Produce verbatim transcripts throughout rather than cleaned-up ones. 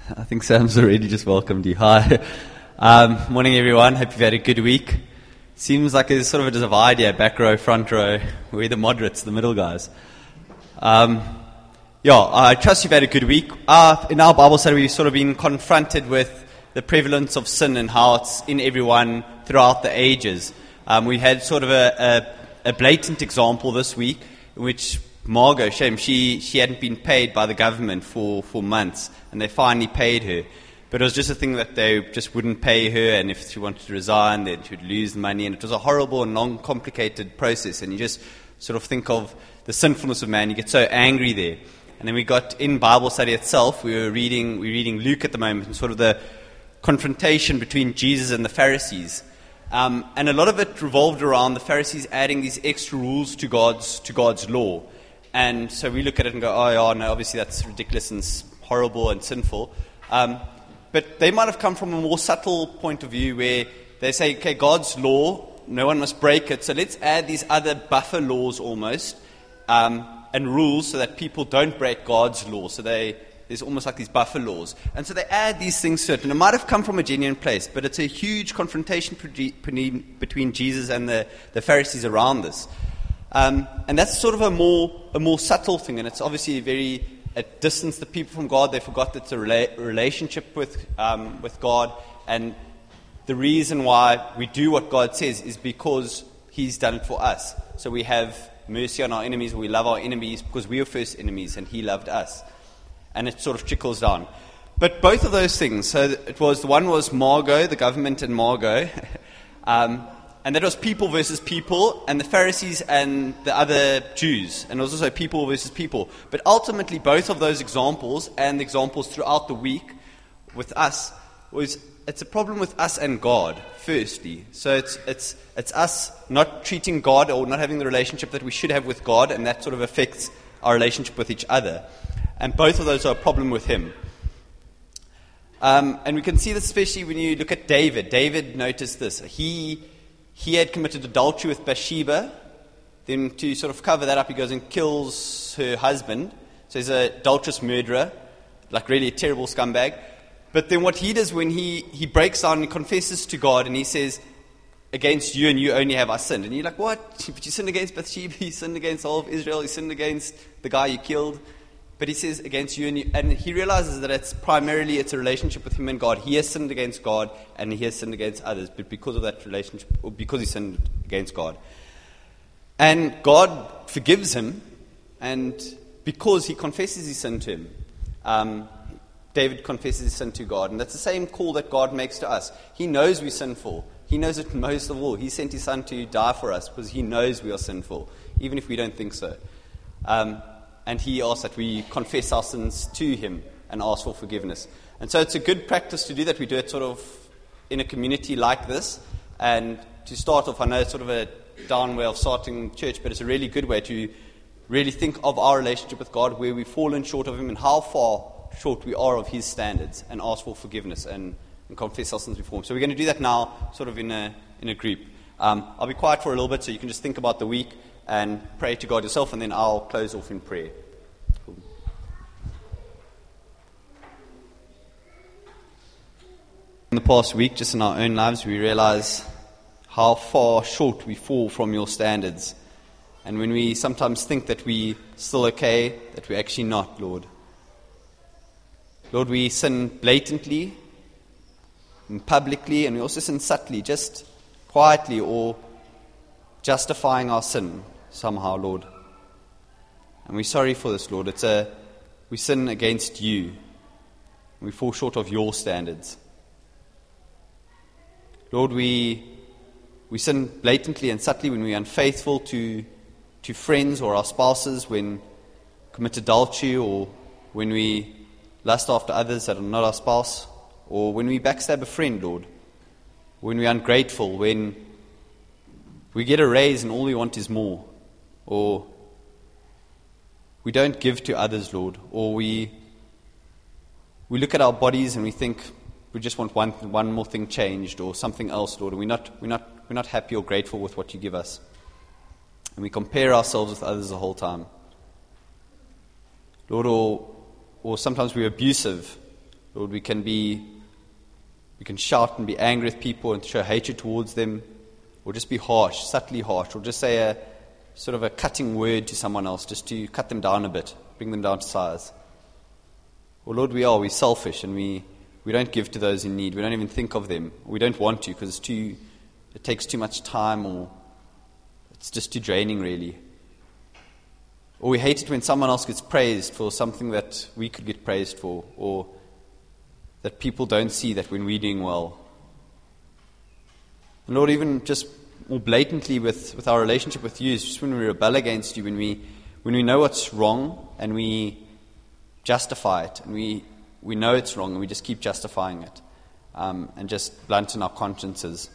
I think Sam's already just welcomed you. Hi. Um, morning, everyone. Hope you've had a good week. Seems like there's sort of a divide here, back row, front row. We're the moderates, the middle guys. Um, yeah, I trust you've had a good week. Uh, in our Bible study, we've sort of been confronted with the prevalence of sin and how it's in everyone throughout the ages. Um, we had sort of a, a, a blatant example this week in which Margot, shame, she, she hadn't been paid by the government for, for months, and they finally paid her. But it was just a thing that they just wouldn't pay her, and if she wanted to resign, then she would lose the money, and it was a horrible and non-complicated process, and you just sort of think of the sinfulness of man, you get so angry there. And then we got in Bible study itself, we were reading, we we're reading Luke at the moment, and sort of the confrontation between Jesus and the Pharisees. Um, and a lot of it revolved around the Pharisees adding these extra rules to God's to God's law. And so we look at it and go, oh, yeah, no, obviously that's ridiculous and horrible and sinful. Um, but they might have come from a more subtle point of view where they say, okay, God's law, no one must break it, so let's add these other buffer laws almost um, and rules so that people don't break God's law. So they, there's almost like these buffer laws. And so they add these things to it. And it might have come from a genuine place, but it's a huge confrontation between Jesus and the, the Pharisees around this. Um, and that's sort of a more a more subtle thing, and it's obviously very it distanced the people from God. They forgot that it's a rela- relationship with um, with God, and the reason why we do what God says is because He's done it for us. So we have mercy on our enemies, we love our enemies because we were first enemies, and He loved us, and it sort of trickles down. But both of those things. So it was the one was Margot, the government, and Margot. um, And that was people versus people, and the Pharisees and the other Jews. And it was also people versus people. But ultimately, both of those examples and the examples throughout the week with us, was it's a problem with us and God, firstly. So it's it's it's us not treating God or not having the relationship that we should have with God, and that sort of affects our relationship with each other. And both of those are a problem with Him. Um, and we can see this especially when you look at David. David noticed this. He... He had committed adultery with Bathsheba. Then to sort of cover that up, he goes and kills her husband. So he's an adulterous murderer, like really a terrible scumbag. But then what he does when he, he breaks down and confesses to God and he says, against you and you only have I sinned. And you're like, what? But you sinned against Bathsheba, you sinned against all of Israel, you sinned against the guy you killed. But he says against you and you. And he realizes that it's primarily it's a relationship with him and God. He has sinned against God and he has sinned against others. But because of that relationship, or because he sinned against God. And God forgives him. And because he confesses his sin to him, um, David confesses his sin to God. And that's the same call that God makes to us. He knows we're sinful. He knows it most of all. He sent his son to die for us because he knows we are sinful, even if we don't think so. Um, And he asks that we confess our sins to him and ask for forgiveness. And so it's a good practice to do that. We do it sort of in a community like this. And to start off, I know it's sort of a down way of starting church, but it's a really good way to really think of our relationship with God, where we've fallen short of him and how far short we are of his standards, and ask for forgiveness and, and confess our sins before him. So we're going to do that now sort of in a, in a group. Um, I'll be quiet for a little bit so you can just think about the week and pray to God yourself, and then I'll close off in prayer. Cool. In the past week, just in our own lives, we realize how far short we fall from your standards. And when we sometimes think that we're still okay, that we're actually not, Lord. Lord, we sin blatantly and publicly, and we also sin subtly, just quietly or justifying our sin somehow, Lord. And we're sorry for this, Lord. It's a we sin against you. We fall short of your standards. Lord, we we sin blatantly and subtly when we're unfaithful to to friends or our spouses, when we commit adultery, or when we lust after others that are not our spouse, or when we backstab a friend, Lord. When we're ungrateful, when we get a raise and all we want is more, or we don't give to others, Lord, or we we look at our bodies and we think we just want one one more thing changed or something else, Lord, and we're not we're not we're not happy or grateful with what you give us, and we compare ourselves with others the whole time, Lord, or or sometimes we're abusive Lord, we can be, we can shout and be angry with people and show hatred towards them, or just be harsh, subtly harsh, or just say a sort of a cutting word to someone else, just to cut them down a bit, bring them down to size. Well, Lord, we are, we're selfish, and we, we don't give to those in need. We don't even think of them. We don't want to, because it's too, it takes too much time, or it's just too draining, really. Or we hate it when someone else gets praised for something that we could get praised for, or that people don't see that when we're doing well. And Lord, even just more blatantly with, with our relationship with you, it's just when we rebel against you, when we when we know what's wrong and we justify it, and we, we know it's wrong and we just keep justifying it, um, and just blunt in our consciences.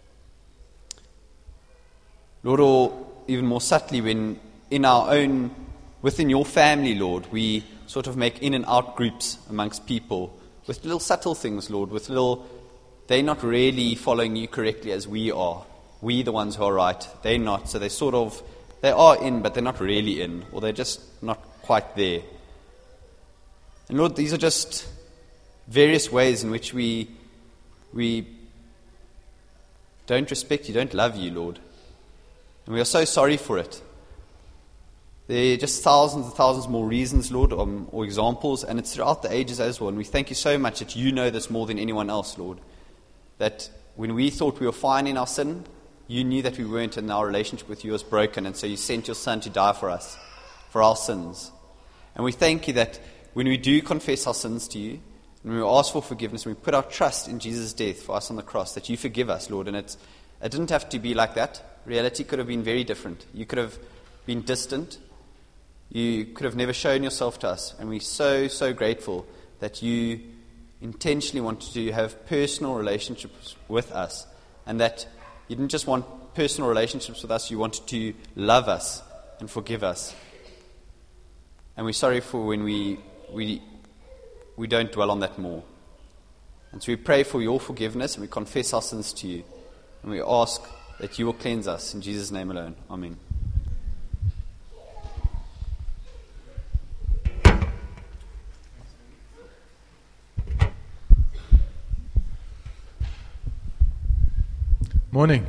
Lord, or even more subtly when in our own, within your family, Lord, we sort of make in and out groups amongst people with little subtle things, Lord, with little, they're not really following you correctly as we are. We the ones who are right, they're not. So they sort of, they are in, but they're not really in, or they're just not quite there. And Lord, these are just various ways in which we we don't respect you, don't love you, Lord. And we are so sorry for it. There are just thousands and thousands more reasons, Lord, um, or examples, and it's throughout the ages as well. And we thank you so much that you know this more than anyone else, Lord. That when we thought we were fine in our sin, you knew that we weren't, and our relationship with you was broken, and so you sent your Son to die for us, for our sins. And we thank you that when we do confess our sins to you, and we ask for forgiveness, and we put our trust in Jesus' death for us on the cross, that you forgive us, Lord. And it's, it didn't have to be like that. Reality could have been very different. You could have been distant. You could have never shown yourself to us. And we're so, so grateful that you intentionally wanted to have personal relationships with us, and that you didn't just want personal relationships with us, you wanted to love us and forgive us. And we're sorry for when we we we don't dwell on that more. And so we pray for your forgiveness, and we confess our sins to you, and we ask that you will cleanse us in Jesus' name alone. Amen. Morning.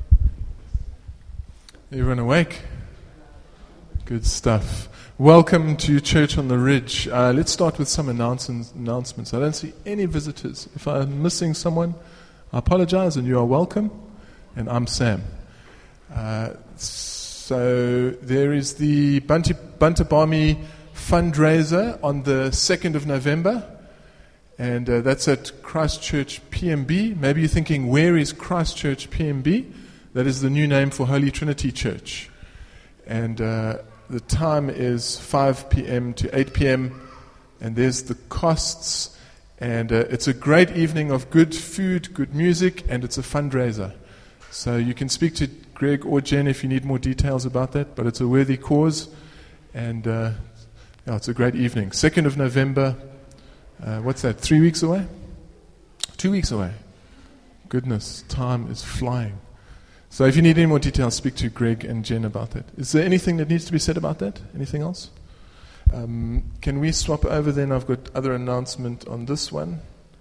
Everyone awake? Good stuff. Welcome to Church on the Ridge. Uh, let's start with some announcements. announcements. I don't see any visitors. If I'm missing someone, I apologize, and you are welcome. And I'm Sam. Uh, so there is the Bunty, Buntabami fundraiser on the second of November. And uh, that's at Christchurch P M B. Maybe you're thinking, where is Christchurch P M B? That is the new name for Holy Trinity Church. And uh, the time is five p.m. to eight p.m. And there's the costs. And uh, it's a great evening of good food, good music, and it's a fundraiser. So you can speak to Greg or Jen if you need more details about that. But it's a worthy cause. And uh, yeah, it's a great evening. second of November. Uh, what's that, three weeks away? Two weeks away. Goodness, time is flying. So if you need any more details, speak to Greg and Jen about that. Is there anything that needs to be said about that? Anything else? Um, can we swap over then? I've got other announcement on this one.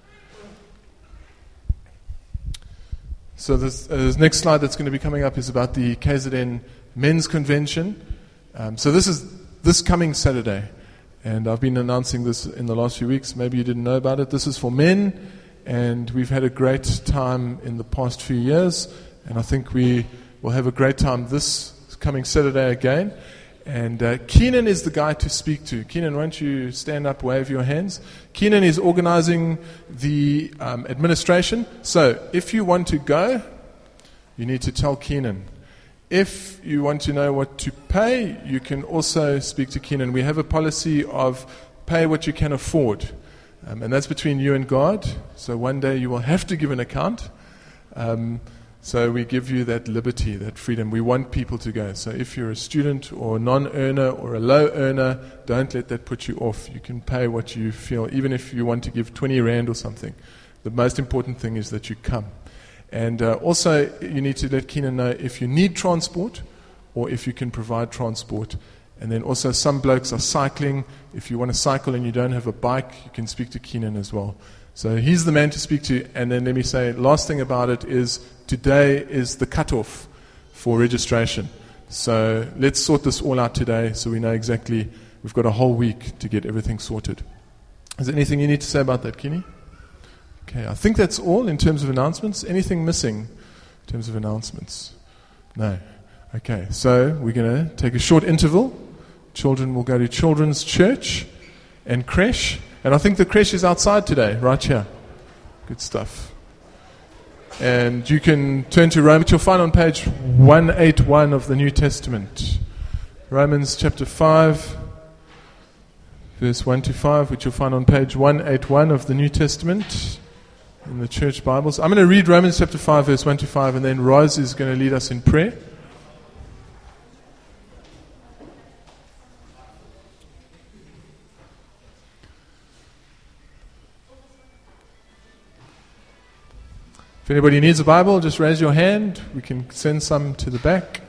So this, uh, this next slide that's going to be coming up is about the K Z N Men's Convention. Um, so this is this coming Saturday. And I've been announcing this in the last few weeks. Maybe you didn't know about it. This is for men, and we've had a great time in the past few years. And I think we will have a great time this coming Saturday again. And uh, Keenan is the guy to speak to. Keenan, won't you stand up, wave your hands? Keenan is organizing the um, administration. So if you want to go, you need to tell Keenan. If you want to know what to pay, you can also speak to Keenan. We have a policy of pay what you can afford. Um, and that's between you and God. So one day you will have to give an account. Um, so we give you that liberty, that freedom. We want people to go. So if you're a student or a non-earner or a low earner, don't let that put you off. You can pay what you feel, even if you want to give twenty rand or something. The most important thing is that you come. And uh, also, you need to let Keenan know if you need transport or if you can provide transport. And then also some blokes are cycling. If you want to cycle and you don't have a bike, you can speak to Keenan as well. So he's the man to speak to. And then let me say, last thing about it is today is the cutoff for registration. So let's sort this all out today so we know exactly, we've got a whole week to get everything sorted. Is there anything you need to say about that, Kenny? Okay, I think that's all in terms of announcements. Anything missing in terms of announcements? No. Okay, so we're going to take a short interval. Children will go to children's church and creche. And I think the creche is outside today, right here. Good stuff. And you can turn to Romans. You'll find on page one eighty-one of the New Testament. Romans chapter five, verse one to five, which you'll find on page one eighty-one of the New Testament in the church Bibles. I'm going to read Romans chapter five, verse one to five, and then Roz is going to lead us in prayer. If anybody needs a Bible, just raise your hand. We can send some to the back.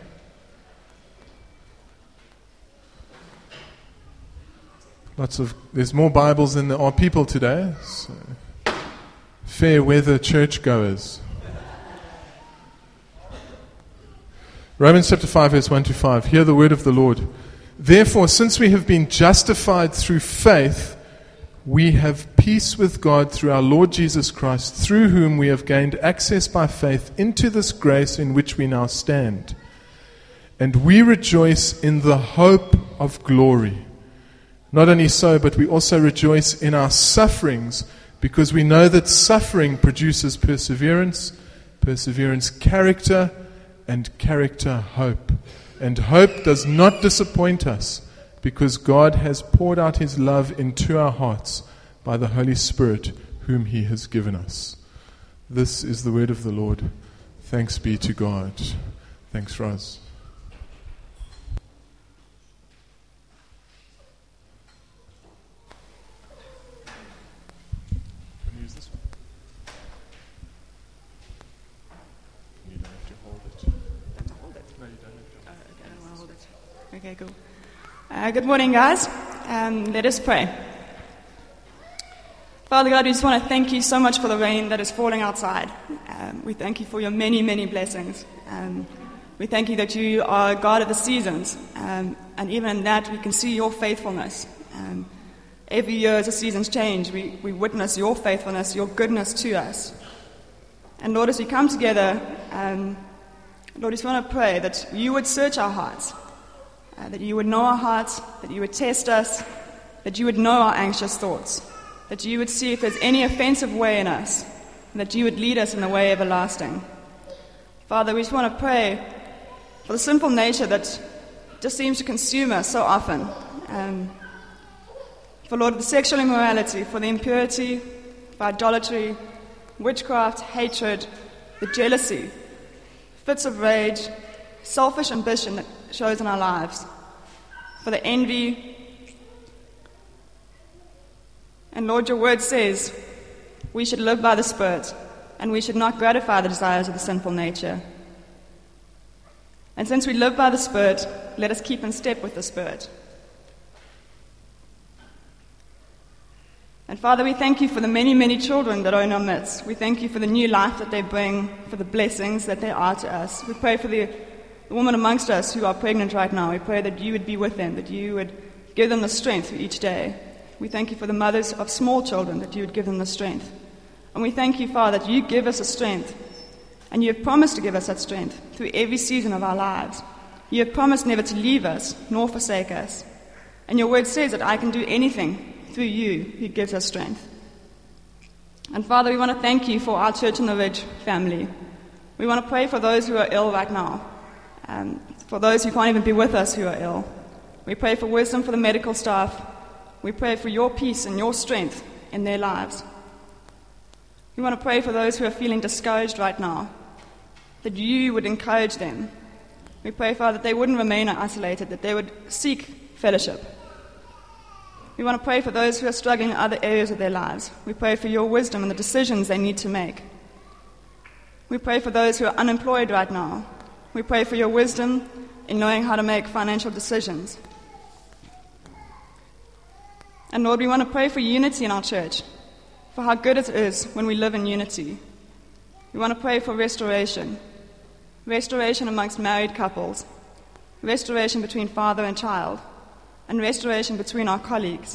Lots of there's more Bibles than there are people today. So. Fair weather churchgoers. Romans chapter five, verse one to five. Hear the word of the Lord. Therefore, since we have been justified through faith, we have peace with God through our Lord Jesus Christ, through whom we have gained access by faith into this grace in which we now stand. And we rejoice in the hope of glory. Not only so, but we also rejoice in our sufferings, because we know that suffering produces perseverance, perseverance character, and character hope. And hope does not disappoint us, because God has poured out His love into our hearts by the Holy Spirit whom He has given us. This is the word of the Lord. Thanks be to God. Thanks, Roz. Can you use this one? You don't have to hold it. Don't hold it? No, you don't have to hold it. Oh, okay, I don't want to hold it. Okay, cool. Uh, good morning, guys. Um, let us pray. Father God, we just want to thank you so much for the rain that is falling outside. Um, we thank you for your many, many blessings. Um, we thank you that you are God of the seasons. Um, and even in that, we can see your faithfulness. Um, every year as the seasons change, we, we witness your faithfulness, your goodness to us. And Lord, as we come together, um, Lord, we just want to pray that you would search our hearts. Uh, that you would know our hearts, that you would test us, that you would know our anxious thoughts, that you would see if there's any offensive way in us, and that you would lead us in the way everlasting. Father, we just want to pray for the sinful nature that just seems to consume us so often. Um, for, Lord, the sexual immorality, for the impurity, for idolatry, witchcraft, hatred, the jealousy, fits of rage, selfish ambition that shows in our lives, for the envy. And Lord, your word says we should live by the Spirit, and we should not gratify the desires of the sinful nature. And since we live by the Spirit, let us keep in step with the Spirit. And Father, we thank you for the many, many children that are in our midst. We thank you for the new life that they bring, for the blessings that they are to us. We pray for the The women amongst us who are pregnant right now. We pray that you would be with them, that you would give them the strength for each day. We thank you for the mothers of small children, that you would give them the strength. And we thank you, Father, that you give us the strength. And you have promised to give us that strength through every season of our lives. You have promised never to leave us nor forsake us. And your word says that I can do anything through you who gives us strength. And Father, we want to thank you for our Church on the Ridge family. We want to pray for those who are ill right now. Um, for those who can't even be with us who are ill. We pray for wisdom for the medical staff. We pray for your peace and your strength in their lives. We want to pray for those who are feeling discouraged right now, that you would encourage them. We pray, Father, that they wouldn't remain isolated, that they would seek fellowship. We want to pray for those who are struggling in other areas of their lives. We pray for your wisdom and the decisions they need to make. We pray for those who are unemployed right now. We pray for your wisdom in knowing how to make financial decisions. And Lord, we want to pray for unity in our church, for how good it is when we live in unity. We want to pray for restoration, restoration amongst married couples, restoration between father and child, and restoration between our colleagues.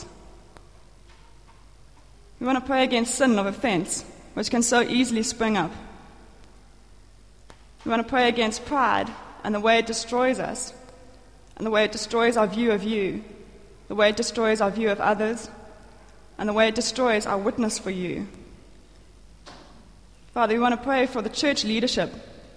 We want to pray against sin of offense, which can so easily spring up. We want to pray against pride and the way it destroys us, and the way it destroys our view of you, the way it destroys our view of others, and the way it destroys our witness for you. Father, we want to pray for the church leadership.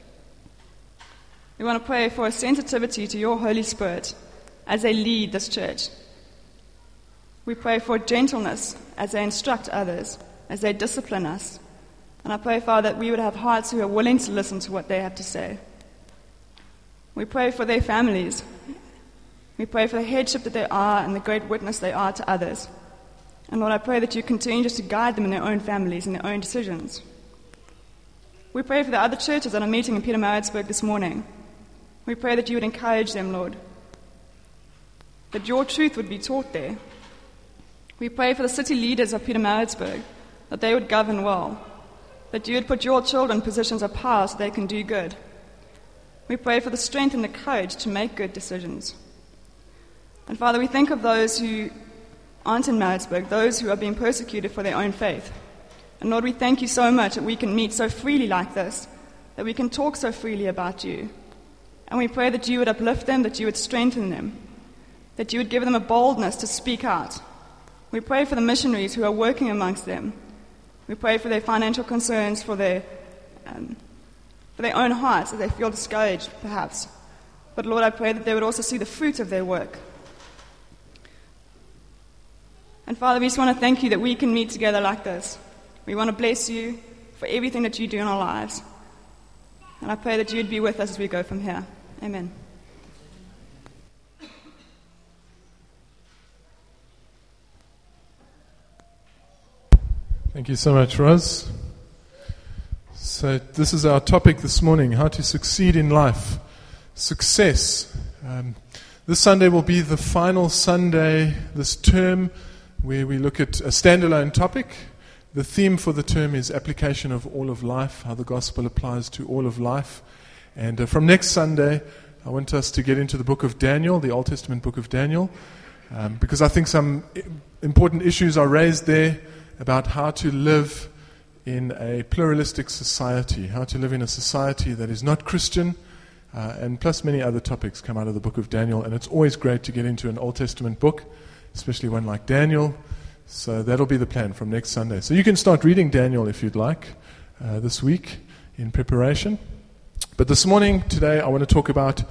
We want to pray for a sensitivity to your Holy Spirit as they lead this church. We pray for gentleness as they instruct others, as they discipline us. And I pray, Father, that we would have hearts who are willing to listen to what they have to say. We pray for their families. We pray for the headship that they are and the great witness they are to others. And Lord, I pray that you continue just to guide them in their own families and their own decisions. We pray for the other churches that are meeting in Pietermaritzburg this morning. We pray that you would encourage them, Lord, that your truth would be taught there. We pray for the city leaders of Pietermaritzburg, that they would govern well, that you would put your children in positions of power so they can do good. We pray for the strength and the courage to make good decisions. And Father, we think of those who aren't in Maritzburg, those who are being persecuted for their own faith. And Lord, we thank you so much that we can meet so freely like this, that we can talk so freely about you. And we pray that you would uplift them, that you would strengthen them, that you would give them a boldness to speak out. We pray for the missionaries who are working amongst them. We pray for their financial concerns, for their, um, for their own hearts, as they feel discouraged, perhaps. But Lord, I pray that they would also see the fruit of their work. And Father, we just want to thank you that we can meet together like this. We want to bless you for everything that you do in our lives. And I pray that you'd be with us as we go from here. Amen. Thank you so much, Roz. So this is our topic this morning, how to succeed in life. Success. Um, this Sunday will be the final Sunday this term where we look at a standalone topic. The theme for the term is application of all of life, how the gospel applies to all of life. And uh, from next Sunday, I want us to get into the book of Daniel, the Old Testament book of Daniel, um, because I think some important issues are raised there about how to live in a pluralistic society, how to live in a society that is not Christian, uh, and plus many other topics come out of the book of Daniel. And it's always great to get into an Old Testament book, especially one like Daniel. So that'll be the plan from next Sunday. So you can start reading Daniel if you'd like uh, this week in preparation. But this morning, today, I want to talk about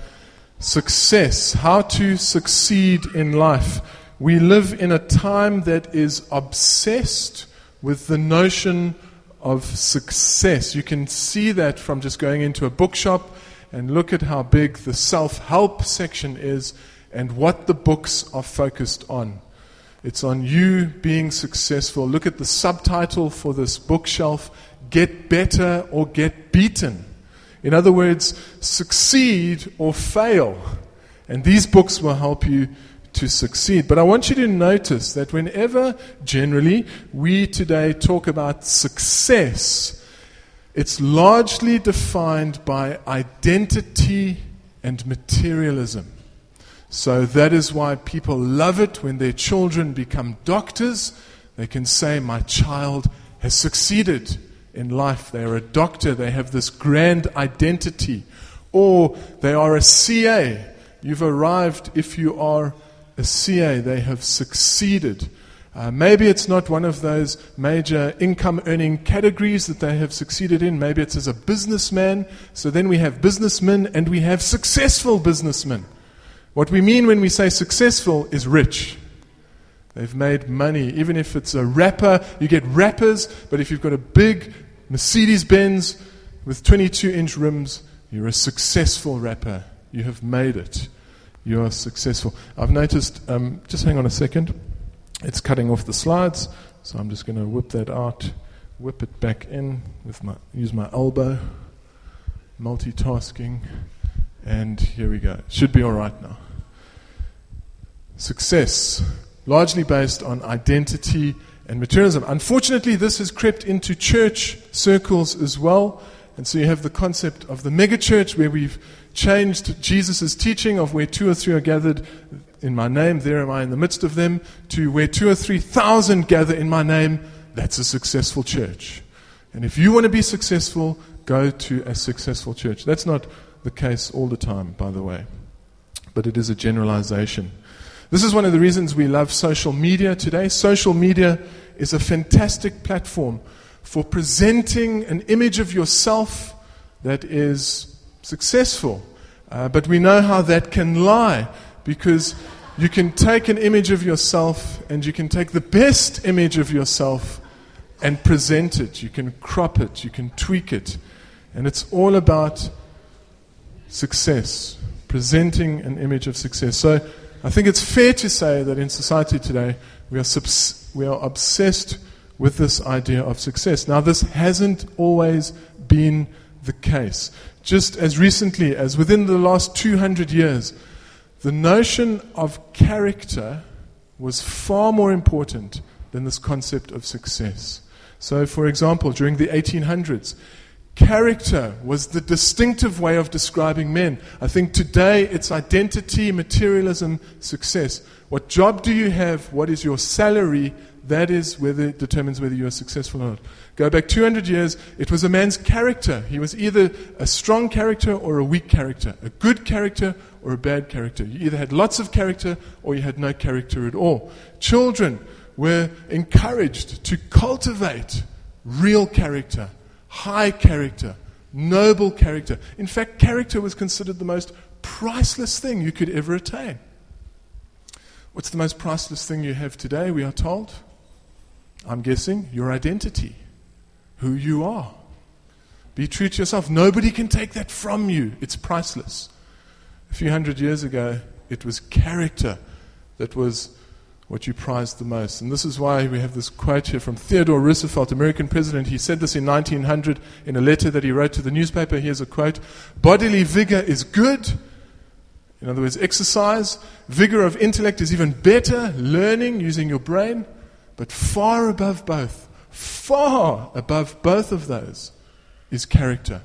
success, how to succeed in life. We live in a time that is obsessed with the notion of success. You can see that from just going into a bookshop and look at how big the self-help section is and what the books are focused on. It's on you being successful. Look at the subtitle for this bookshelf, Get Better or Get Beaten. In other words, succeed or fail. And these books will help you to succeed. But I want you to notice that whenever, generally, we today talk about success, it's largely defined by identity and materialism. So that is why people love it when their children become doctors. They can say, my child has succeeded in life. They are a doctor. They have this grand identity. Or they are a C A. You've arrived if you are a C A. They have succeeded. Uh, maybe it's not one of those major income-earning categories that they have succeeded in. Maybe it's as a businessman. So then we have businessmen and we have successful businessmen. What we mean when we say successful is rich. They've made money. Even if it's a rapper, you get rappers, but if you've got a big Mercedes-Benz with twenty-two inch rims, you're a successful rapper. You have made it. You are successful. I've noticed, um, just hang on a second, it's cutting off the slides, so I'm just going to whip that out, whip it back in, with my use my elbow, multitasking. And here we go. Should be all right now. Success. largely based on identity and materialism. Unfortunately, this has crept into church circles as well. And so you have the concept of the megachurch, where we've changed Jesus' teaching of where two or three are gathered in my name, there am I in the midst of them, to where two or three thousand gather in my name. That's a successful church. And if you want to be successful, go to a successful church. That's not the case all the time, by the way, but it is a generalization. This is one of the reasons we love social media today. Social media is a fantastic platform for presenting an image of yourself that is successful. Uh, but we know how that can lie, because you can take an image of yourself and you can take the best image of yourself and present it. You can crop it, you can tweak it. And it's all about success, presenting an image of success. So I think it's fair to say that in society today, we are subs- we are obsessed with this idea of success. Now, this hasn't always been the case. Just as recently as within the last two hundred years, the notion of character was far more important than this concept of success. So, for example, during the eighteen hundreds, character was the distinctive way of describing men. I think today it's identity, materialism, success. What job do you have? What is your salary? That is whether determines whether you are successful or not. Go back two hundred years, it was a man's character. He was either a strong character or a weak character, a good character or a bad character. You either had lots of character or you had no character at all. Children were encouraged to cultivate real character, high character, noble character. In fact, character was considered the most priceless thing you could ever attain. What's the most priceless thing you have today, we are told? I'm guessing your identity, who you are. Be true to yourself. Nobody can take that from you. It's priceless. A few hundred years ago, it was character that was what you prized the most. And this is why we have this quote here from Theodore Roosevelt, American president. He said this in nineteen hundred in a letter that he wrote to the newspaper. Here's a quote: "Bodily vigor is good." In other words, exercise. Vigor of intellect is even better, learning, using your brain. But far above both, far above both of those is character.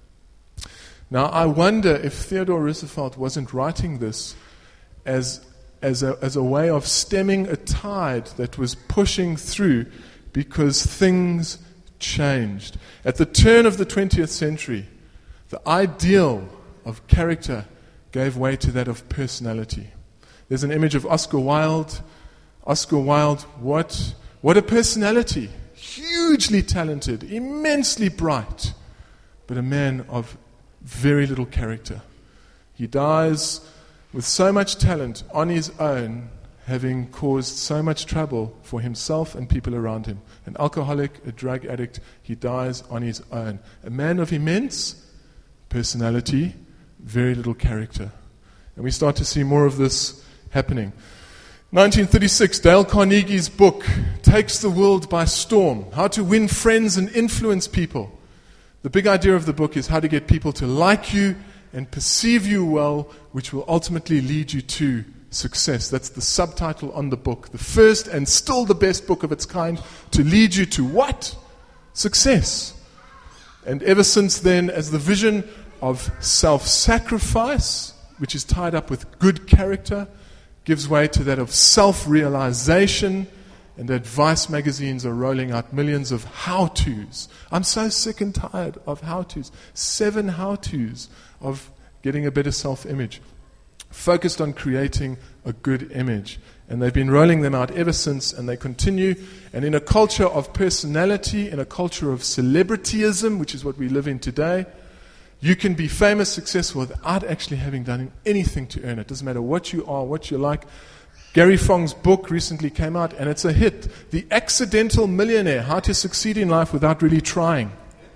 Now, I wonder if Theodore Roosevelt wasn't writing this as As a, as a way of stemming a tide that was pushing through because things changed. At the turn of the twentieth century, the ideal of character gave way to that of personality. There's an image of Oscar Wilde. Oscar Wilde, what, what a personality. Hugely talented, immensely bright, but a man of very little character. He dies with so much talent on his own, having caused so much trouble for himself and people around him. An alcoholic, a drug addict, he dies on his own. A man of immense personality, very little character. And we start to see more of this happening. nineteen thirty-six, Dale Carnegie's book takes the world by storm. How to win friends and influence people. The big idea of the book is how to get people to like you and perceive you well, which will ultimately lead you to success. That's the subtitle on the book. The first and still the best book of its kind to lead you to what? Success. And ever since then, as the vision of self-sacrifice, which is tied up with good character, gives way to that of self-realization, and advice magazines are rolling out millions of how-tos. I'm so sick and tired of how-tos. Seven how-tos of getting a better self-image, focused on creating a good image. And they've been rolling them out ever since, and they continue. And in a culture of personality, in a culture of celebrityism, which is what we live in today, you can be famous, successful, without actually having done anything to earn it. Doesn't matter what you are, what you like. Gary Fong's book recently came out, and it's a hit. The Accidental Millionaire, How to Succeed in Life Without Really Trying.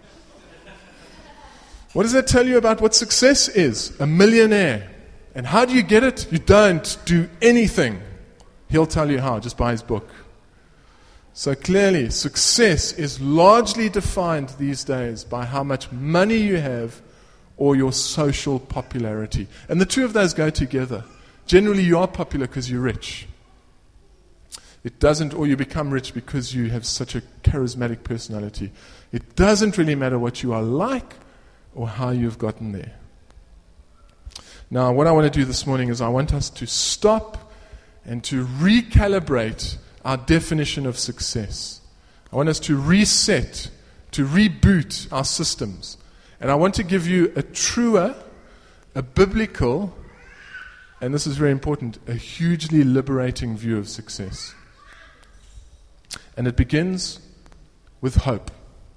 What does that tell you about what success is? A millionaire. And how do you get it? You don't do anything. He'll tell you how, just buy his book. So clearly, success is largely defined these days by how much money you have or your social popularity. And the two of those go together. Generally, you are popular because you're rich. It doesn't, or you become rich because you have such a charismatic personality. It doesn't really matter what you are like or how you've gotten there. Now, what I want to do this morning is I want us to stop and to recalibrate our definition of success. I want us to reset, to reboot our systems. And I want to give you a truer, a biblical, and this is very important, a hugely liberating view of success. And it begins with hope.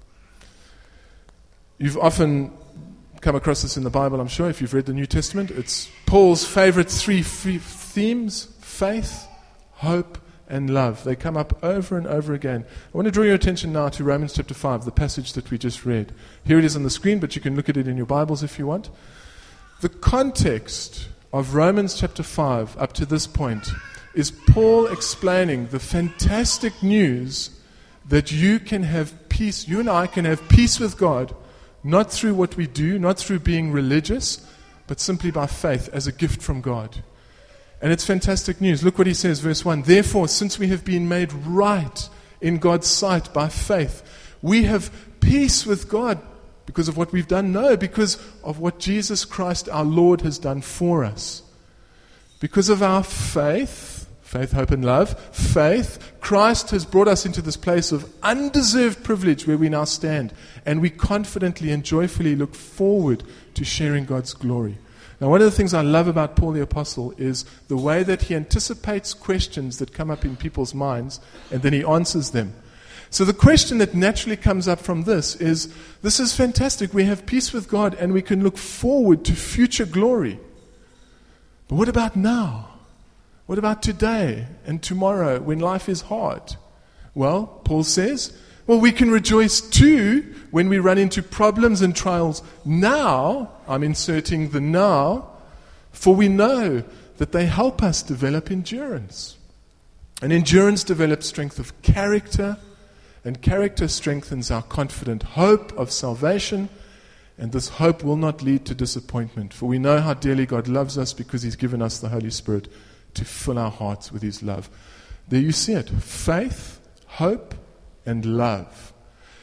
You've often come across this in the Bible, I'm sure, if you've read the New Testament. It's Paul's favorite three f- themes, faith, hope, and love. They come up over and over again. I want to draw your attention now to Romans chapter five, the passage that we just read. Here it is on the screen, but you can look at it in your Bibles if you want. The context of Romans chapter five up to this point is Paul explaining the fantastic news that you can have peace, you and I can have peace with God, not through what we do, not through being religious, but simply by faith as a gift from God. And it's fantastic news. Look what he says, verse one. Therefore, since we have been made right in God's sight by faith, we have peace with God because of what we've done? No, because of what Jesus Christ our Lord has done for us. Because of our faith, faith, hope, and love, faith, Christ has brought us into this place of undeserved privilege where we now stand. And we confidently and joyfully look forward to sharing God's glory. Now, one of the things I love about Paul the Apostle is the way that he anticipates questions that come up in people's minds, and then he answers them. So the question that naturally comes up from this is, this is fantastic. We have peace with God, and we can look forward to future glory. But what about now? What about today and tomorrow when life is hard? Well, Paul says, well, we can rejoice too when we run into problems and trials now. I'm inserting the now, for we know that they help us develop endurance. And endurance develops strength of character, and character strengthens our confident hope of salvation. And this hope will not lead to disappointment, for we know how dearly God loves us because He's given us the Holy Spirit to fill our hearts with His love. There you see it. Faith, hope, and love.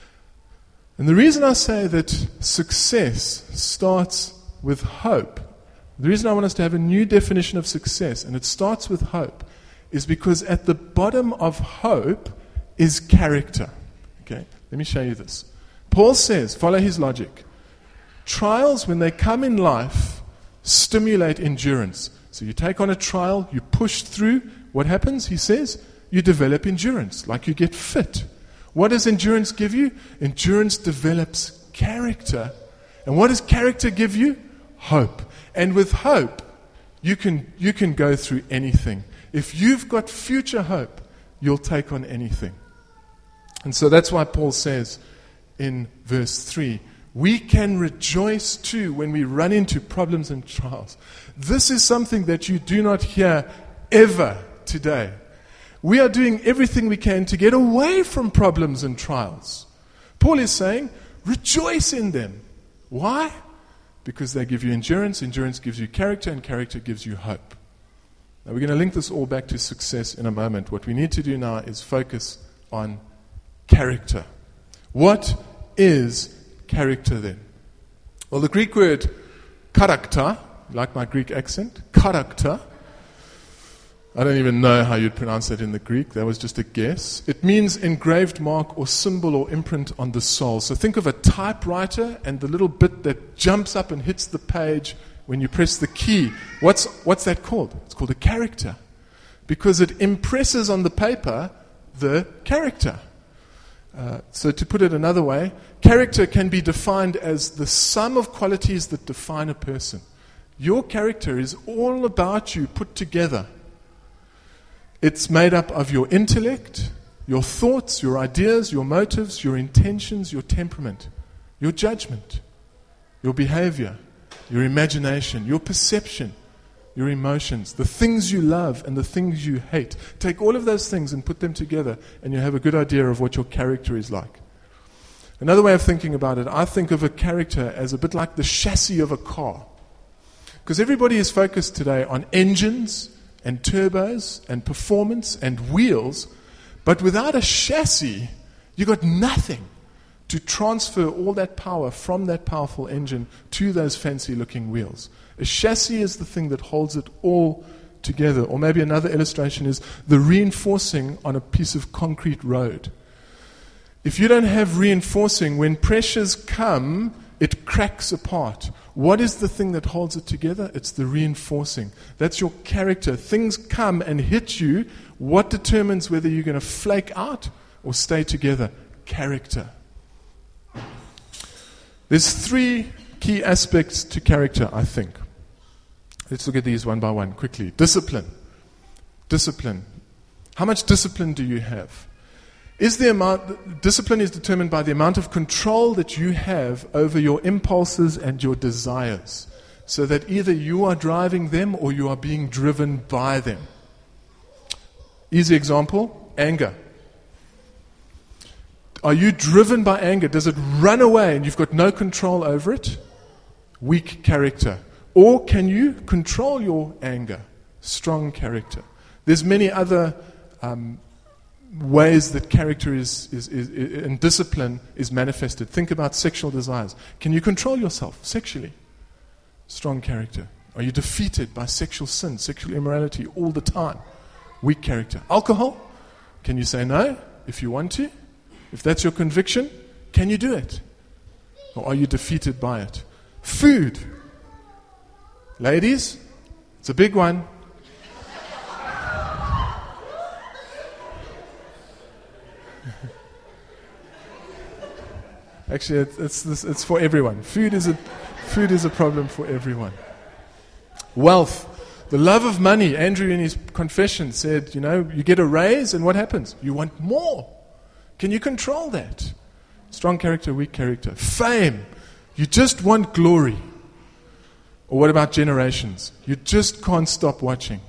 And the reason I say that success starts with hope, the reason I want us to have a new definition of success, and it starts with hope, is because at the bottom of hope is character. Okay, let me show you this. Paul says, follow his logic, trials, when they come in life, stimulate endurance. So you take on a trial, you push through, what happens? He says, you develop endurance, like you get fit. What does endurance give you? Endurance develops character. And what does character give you? Hope. And with hope, you can, you can go through anything. If you've got future hope, you'll take on anything. And so that's why Paul says in verse three, we can rejoice too when we run into problems and trials. This is something that you do not hear ever today. We are doing everything we can to get away from problems and trials. Paul is saying, rejoice in them. Why? Because they give you endurance, endurance gives you character, and character gives you hope. Now we're going to link this all back to success in a moment. What we need to do now is focus on character. What is character then? Well, the Greek word charakter, like my Greek accent, charakter, I don't even know how you'd pronounce that in the Greek. That was just a guess. It means engraved mark or symbol or imprint on the soul. So think of a typewriter and the little bit that jumps up and hits the page when you press the key. What's, what's that called? It's called a character. Because it impresses on the paper the character. Uh, so to put it another way, character can be defined as the sum of qualities that define a person. Your character is all about you put together. It's made up of your intellect, your thoughts, your ideas, your motives, your intentions, your temperament, your judgment, your behavior, your imagination, your perception, your emotions, the things you love and the things you hate. Take all of those things and put them together, and you have a good idea of what your character is like. Another way of thinking about it, I think of a character as a bit like the chassis of a car. Because everybody is focused today on engines and turbos and performance and wheels, But without a chassis, you got nothing to transfer all that power from that powerful engine to those fancy-looking wheels. A chassis is the thing that holds it all together. Or maybe another illustration is the reinforcing on a piece of concrete road. If you don't have reinforcing, when pressures come, it cracks apart. What is the thing that holds it together? It's the reinforcing. That's your character. Things come and hit you. What determines whether you're going to flake out or stay together? Character. There's three key aspects to character, I think. Let's look at these one by one quickly. Discipline. Discipline. How much discipline do you have? Is the amount, discipline is determined by the amount of control that you have over your impulses and your desires, so that either you are driving them or you are being driven by them. Easy example, anger. Are you driven by anger? Does it run away and you've got no control over it? Weak character. Or can you control your anger? Strong character. There's many other um, ways that character is, is, is, is and discipline is manifested. Think about sexual desires. Can you control yourself sexually? Strong character. Are you defeated by sexual sin, sexual immorality all the time? Weak character. Alcohol? Can you say no if you want to? If that's your conviction, can you do it? Or are you defeated by it? Food. Ladies, it's a big one. Actually, it's, it's, it's for everyone. Food is a, food is a problem for everyone. Wealth. The love of money. Andrew in his confession said, you know, you get a raise and what happens? You want more. Can you control that? Strong character, weak character. Fame. You just want glory. Or what about generations? You just can't stop watching.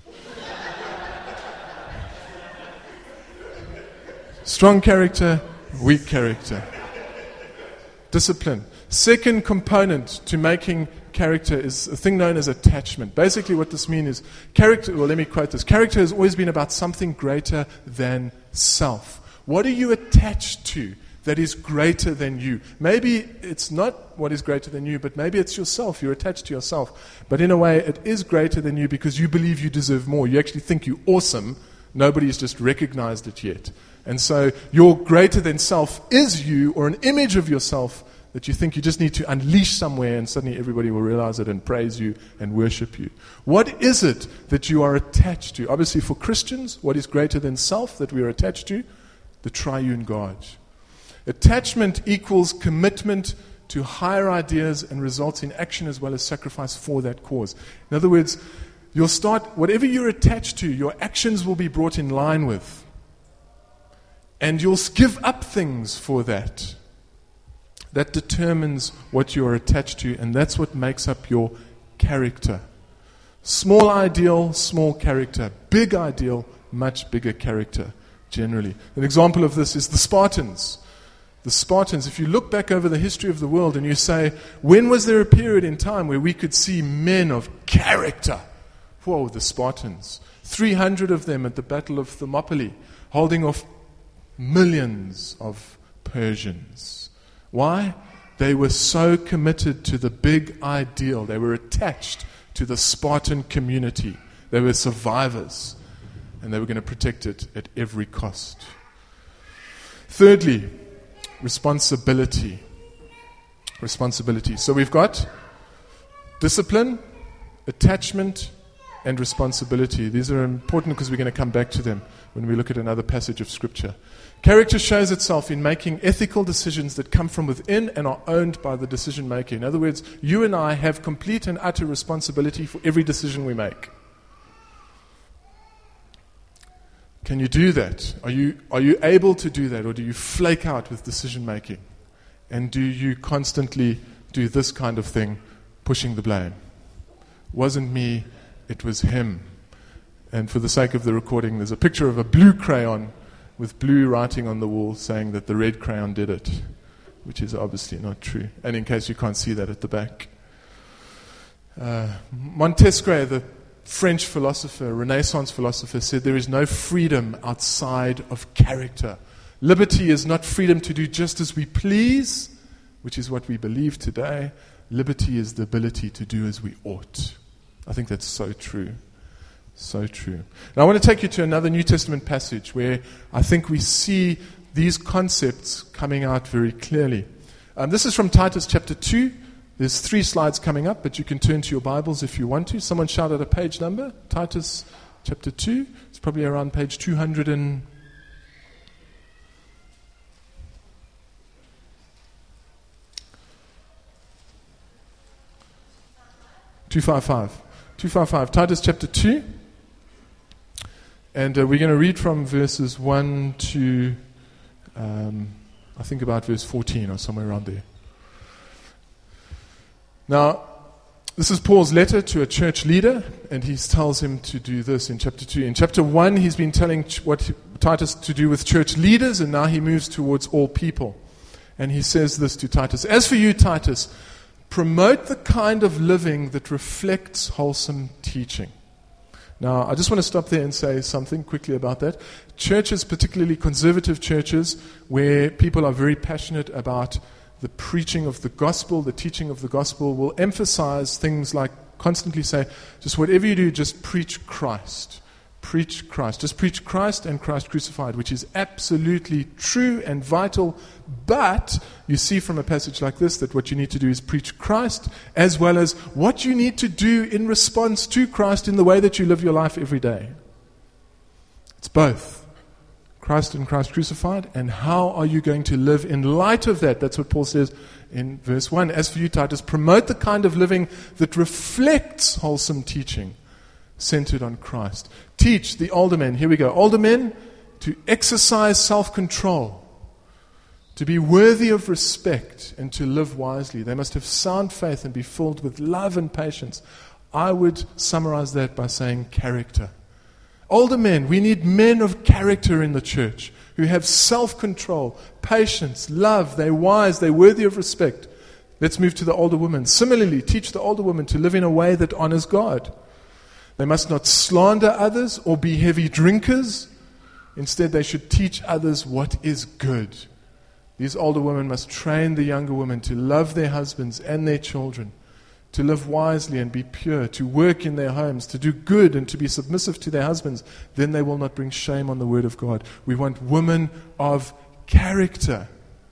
Strong character, weak character. Discipline. Second component to making character is a thing known as attachment. Basically what this means is character, well let me quote this, character has always been about something greater than self. What are you attached to that is greater than you? Maybe it's not what is greater than you, but maybe it's yourself. You're attached to yourself. But in a way, it is greater than you because you believe you deserve more. You actually think you're awesome. Nobody's just recognized it yet. And so your greater than self is you, or an image of yourself that you think you just need to unleash somewhere and suddenly everybody will realize it and praise you and worship you. What is it that you are attached to? Obviously for Christians, what is greater than self that we are attached to? The triune God. Attachment equals commitment to higher ideas and results in action as well as sacrifice for that cause. In other words, you'll start, whatever you're attached to, your actions will be brought in line with. And you'll give up things for that. That determines what you are attached to, and that's what makes up your character. Small ideal, small character. Big ideal, much bigger character. Generally. An example of this is the Spartans. The Spartans, if you look back over the history of the world and you say, when was there a period in time where we could see men of character? Whoa, the Spartans. three hundred of them at the Battle of Thermopylae, holding off millions of Persians. Why? They were so committed to the big ideal. They were attached to the Spartan community. They were survivors. And they were going to protect it at every cost. Thirdly, responsibility. Responsibility. So we've got discipline, attachment, and responsibility. These are important because we're going to come back to them when we look at another passage of Scripture. Character shows itself in making ethical decisions that come from within and are owned by the decision maker. In other words, you and I have complete and utter responsibility for every decision we make. Can you do that? Are you, are you able to do that, or do you flake out with decision making? And do you constantly do this kind of thing, pushing the blame? Wasn't me, it was him. And for the sake of the recording, there's a picture of a blue crayon with blue writing on the wall saying that the red crayon did it, which is obviously not true. And in case you can't see that at the back. Uh, Montesquieu, the French philosopher, Renaissance philosopher, said there is no freedom outside of character. Liberty is not freedom to do just as we please, which is what we believe today. Liberty is the ability to do as we ought. I think that's so true. So true. Now I want to take you to another New Testament passage where I think we see these concepts coming out very clearly. Um, this is from Titus chapter two. There's three slides coming up, but you can turn to your Bibles if you want to. Someone shout out a page number. Titus chapter two. It's probably around page two hundred and... two fifty-five. two fifty-five. Titus chapter two. And uh, we're going to read from verses one to, um, I think about verse fourteen or somewhere around there. Now, this is Paul's letter to a church leader, and he tells him to do this in chapter two. In chapter one, he's been telling ch- what he, Titus to do with church leaders, and now he moves towards all people. And he says this to Titus: "As for you, Titus, promote the kind of living that reflects wholesome teaching." Now, I just want to stop there and say something quickly about that. Churches, particularly conservative churches, where people are very passionate about the preaching of the gospel, the teaching of the gospel, will emphasize things like constantly say, just whatever you do, just preach Christ. Preach Christ. Just preach Christ and Christ crucified, which is absolutely true and vital. But you see from a passage like this that what you need to do is preach Christ, as well as what you need to do in response to Christ in the way that you live your life every day. It's both. Christ and Christ crucified, and how are you going to live in light of that? That's what Paul says in verse one. "As for you, Titus, promote the kind of living that reflects wholesome teaching, centered on Christ." Teach the older men, here we go, older men to exercise self-control, to be worthy of respect, and to live wisely. They must have sound faith and be filled with love and patience. I would summarize that by saying character. Older men, we need men of character in the church who have self-control, patience, love. They're wise, they're worthy of respect. Let's move to the older women. Similarly, teach the older women to live in a way that honors God. They must not slander others or be heavy drinkers. Instead, they should teach others what is good. These older women must train the younger women to love their husbands and their children, to live wisely and be pure, to work in their homes, to do good and to be submissive to their husbands. Then they will not bring shame on the word of God. We want women of character.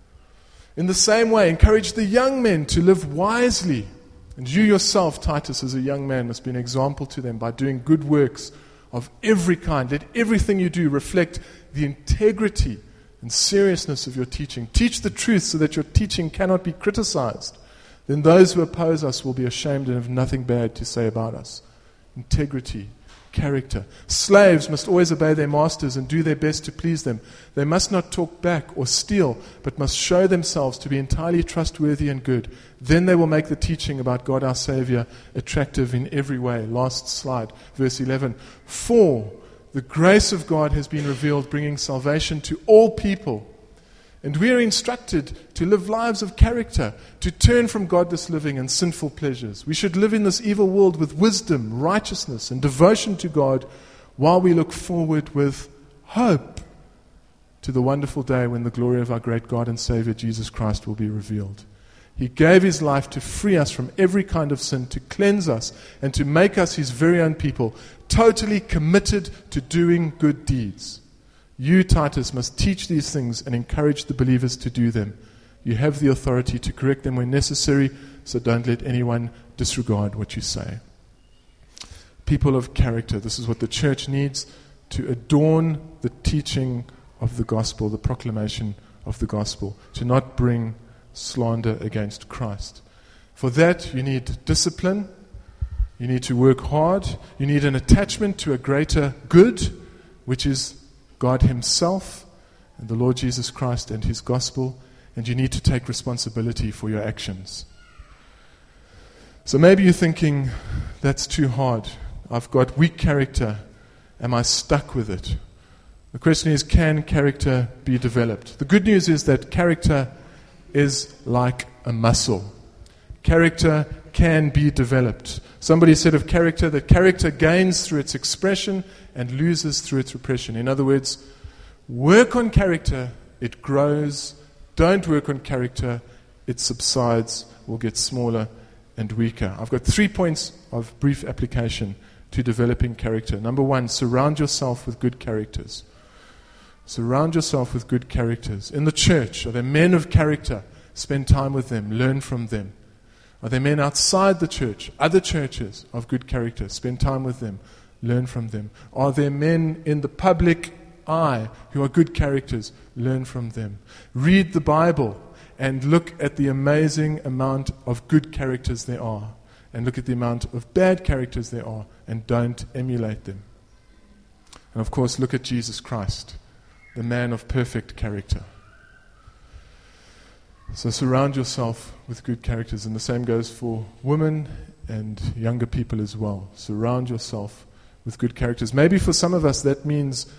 In the same way, encourage the young men to live wisely. And you yourself, Titus, as a young man, must be an example to them by doing good works of every kind. Let everything you do reflect the integrity and seriousness of your teaching. Teach the truth so that your teaching cannot be criticized. Then those who oppose us will be ashamed and have nothing bad to say about us. Integrity, character. Slaves must always obey their masters and do their best to please them. They must not talk back or steal, but must show themselves to be entirely trustworthy and good. Then they will make the teaching about God our Savior attractive in every way. Last slide, verse eleven. For the grace of God has been revealed, bringing salvation to all people. And we are instructed to live lives of character, to turn from godless living and sinful pleasures. We should live in this evil world with wisdom, righteousness, and devotion to God, while we look forward with hope to the wonderful day when the glory of our great God and Savior Jesus Christ will be revealed. He gave his life to free us from every kind of sin, to cleanse us, and to make us his very own people, totally committed to doing good deeds. You, Titus, must teach these things and encourage the believers to do them. You have the authority to correct them when necessary, so don't let anyone disregard what you say. People of character, this is what the church needs to adorn the teaching of the gospel, the proclamation of the gospel, to not bring slander against Christ. For that, you need discipline, you need to work hard, you need an attachment to a greater good, which is God himself and the Lord Jesus Christ and his gospel, and you need to take responsibility for your actions. So maybe you're thinking, that's too hard. I've got weak character. Am I stuck with it? The question is, can character be developed? The good news is that character is like a muscle. Character can be developed. Somebody said of character that character gains through its expression and loses through its repression. In other words, work on character, it grows. Don't work on character, it subsides, will get smaller and weaker. I've got three points of brief application to developing character. Number one, surround yourself with good characters. Surround yourself with good characters. In the church, are there men of character? Spend time with them, learn from them. Are there men outside the church, other churches of good character? Spend time with them, learn from them. Are there men in the public eye who are good characters? Learn from them. Read the Bible and look at the amazing amount of good characters there are, and look at the amount of bad characters there are, and don't emulate them. And of course, look at Jesus Christ, the man of perfect character. So surround yourself with good characters, and the same goes for women and younger people as well. Surround yourself with good characters. Maybe for some of us that means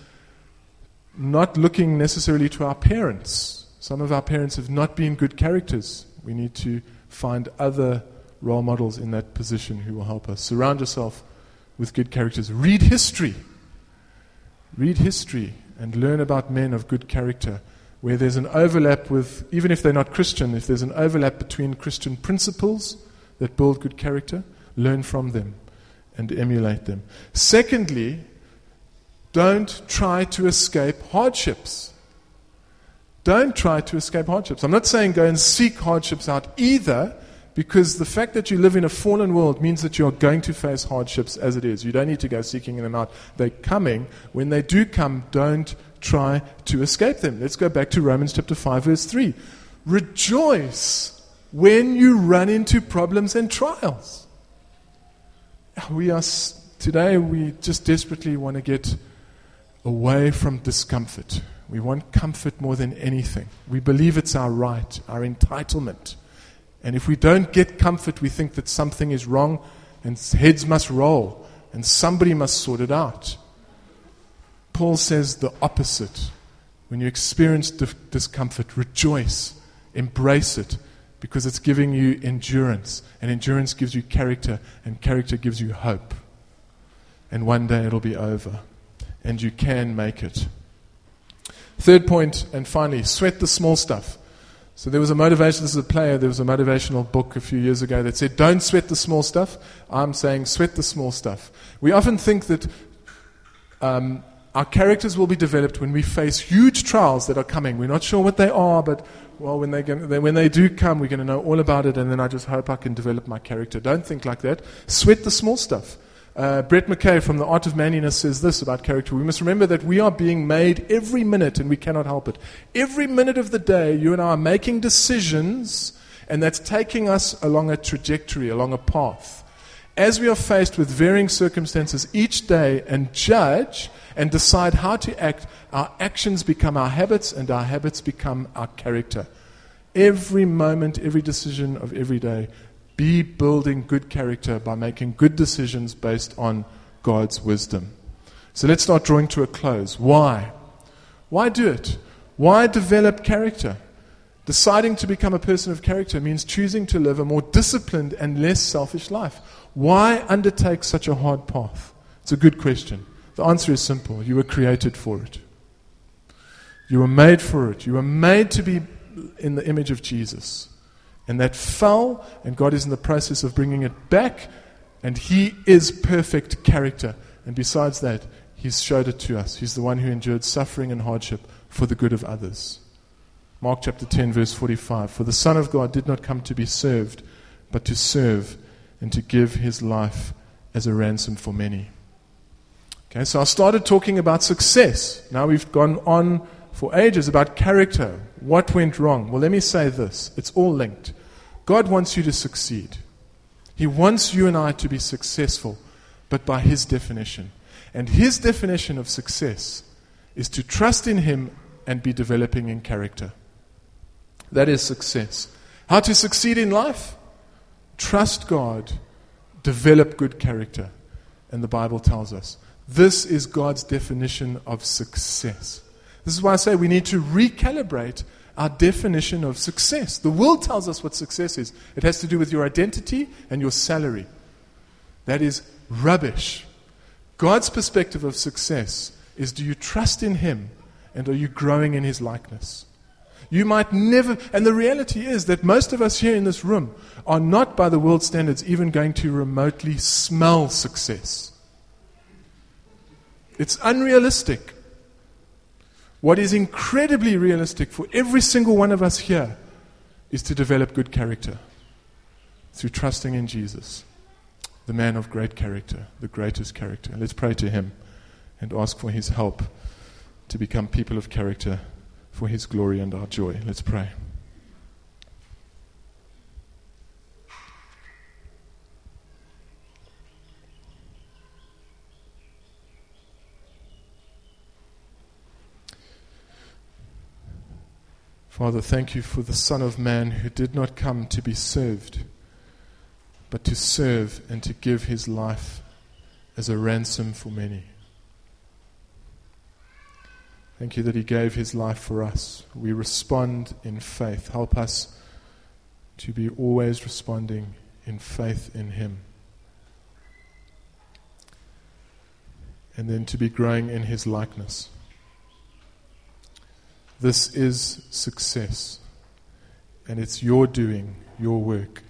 not looking necessarily to our parents. Some of our parents have not been good characters. We need to find other role models in that position who will help us. Surround yourself with good characters. Read history. Read history and learn about men of good character, where there's an overlap with, even if they're not Christian, if there's an overlap between Christian principles that build good character, learn from them and emulate them. Secondly, don't try to escape hardships. Don't try to escape hardships. I'm not saying go and seek hardships out either, because the fact that you live in a fallen world means that you're going to face hardships as it is. You don't need to go seeking them out. They're coming. When they do come, don't try to escape them. Let's go back to Romans chapter five, verse three. Rejoice when you run into problems and trials. We are today, we just desperately want to get away from discomfort. We want comfort more than anything. We believe it's our right, our entitlement. And if we don't get comfort, we think that something is wrong and heads must roll and somebody must sort it out. Paul says the opposite. When you experience dif- discomfort, rejoice, embrace it, because it's giving you endurance, and endurance gives you character, and character gives you hope. And one day it'll be over, and you can make it. Third point, and finally, sweat the small stuff. So there was a motivation, this is a player, there was a motivational book a few years ago that said, don't sweat the small stuff. I'm saying sweat the small stuff. We often think that um, our characters will be developed when we face huge trials that are coming. We're not sure what they are, but well, when they, get, when they do come, we're going to know all about it, and then I just hope I can develop my character. Don't think like that. Sweat the small stuff. Uh, Brett McKay from The Art of Manliness says this about character. We must remember that we are being made every minute, and we cannot help it. Every minute of the day, you and I are making decisions, and that's taking us along a trajectory, along a path. As we are faced with varying circumstances each day and judge and decide how to act, our actions become our habits, and our habits become our character. Every moment, every decision of every day, be building good character by making good decisions based on God's wisdom. So let's start drawing to a close. Why? Why do it? Why develop character? Deciding to become a person of character means choosing to live a more disciplined and less selfish life. Why undertake such a hard path? It's a good question. The answer is simple. You were created for it. You were made for it. You were made to be in the image of Jesus. And that fell, and God is in the process of bringing it back, and He is perfect character. And besides that, He's showed it to us. He's the one who endured suffering and hardship for the good of others. Mark chapter ten, verse forty-five. For the Son of God did not come to be served, but to serve and to give His life as a ransom for many. Okay, so I started talking about success. Now we've gone on for ages about character. What went wrong? Well, let me say this. It's all linked. God wants you to succeed. He wants you and I to be successful, but by His definition. And His definition of success is to trust in Him and be developing in character. That is success. How to succeed in life? Trust God, develop good character. And the Bible tells us this is God's definition of success. This is why I say we need to recalibrate our definition of success. The world tells us what success is. It has to do with your identity and your salary. That is rubbish. God's perspective of success is, do you trust in Him and are you growing in His likeness? You might never, and the reality is that most of us here in this room are not, by the world standards, even going to remotely smell success. It's unrealistic. What is incredibly realistic for every single one of us here is to develop good character through trusting in Jesus, the man of great character, the greatest character. Let's pray to Him and ask for His help to become people of character for His glory and our joy. Let's pray. Father, thank You for the Son of Man who did not come to be served, but to serve and to give His life as a ransom for many. Thank You that He gave His life for us. We respond in faith. Help us to be always responding in faith in Him. And then to be growing in His likeness. This is success. And it's Your doing, Your work.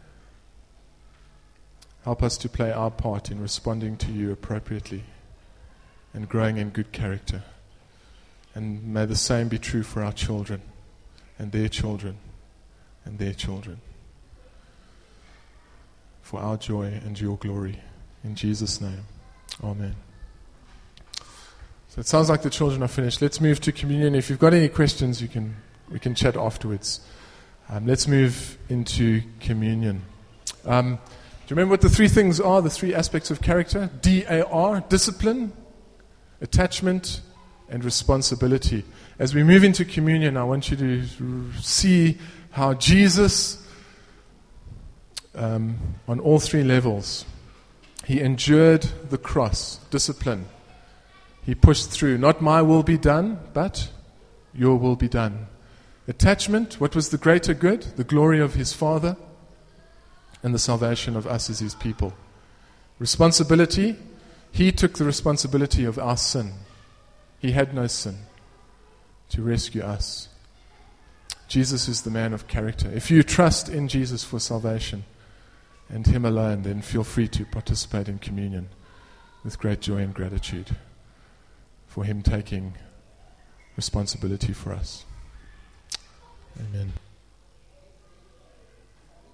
Help us to play our part in responding to You appropriately and growing in good character. And may the same be true for our children and their children and their children. For our joy and Your glory. In Jesus' name. Amen. So it sounds like the children are finished. Let's move to communion. If you've got any questions, you can we can chat afterwards. Um, let's move into communion. Um, do you remember what the three things are, the three aspects of character? D A R, discipline, attachment, and responsibility. As we move into communion, I want you to see how Jesus, um, on all three levels, He endured the cross, discipline. He pushed through. Not my will be done, but Your will be done. Attachment, what was the greater good? The glory of His Father and the salvation of us as His people. Responsibility, He took the responsibility of our sin. He had no sin to rescue us. Jesus is the man of character. If you trust in Jesus for salvation and Him alone, then feel free to participate in communion with great joy and gratitude for Him taking responsibility for us. Amen.